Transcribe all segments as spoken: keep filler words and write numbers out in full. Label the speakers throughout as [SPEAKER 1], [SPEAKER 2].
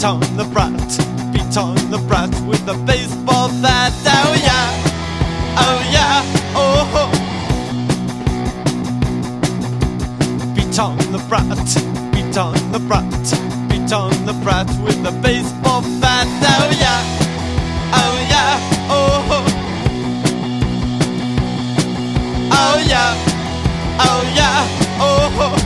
[SPEAKER 1] on the brat, beat on the brat with a baseball bat. Oh yeah, oh yeah, oh. Beat on the brat, beat on the brat, beat on the brat with a baseball bat. Oh yeah, oh yeah, oh. Oh yeah, oh yeah, oh.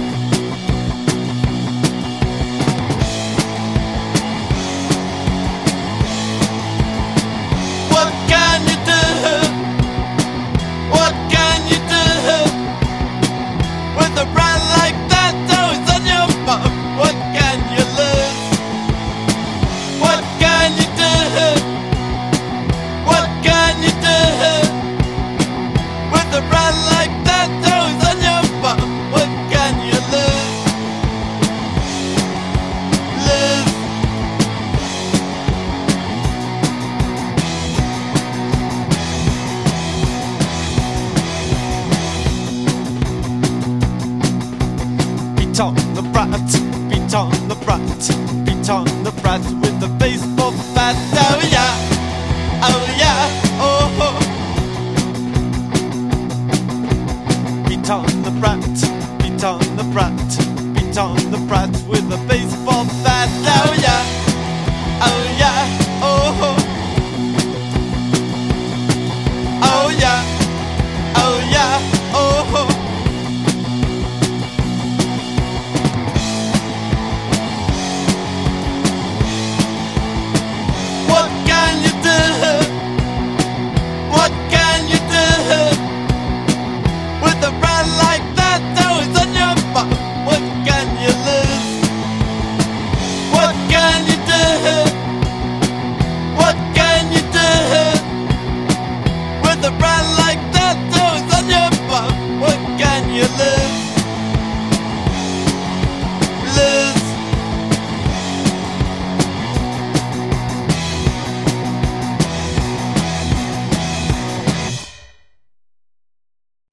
[SPEAKER 1] Beat on the brat, beat on the brat, beat on the brat with the baseball bat. Oh yeah, oh yeah, oh. Beat on the brat, beat on the brat, beat on the brat with the baseball bat. Oh yeah, oh yeah, oh. Oh yeah, oh yeah, oh. You live.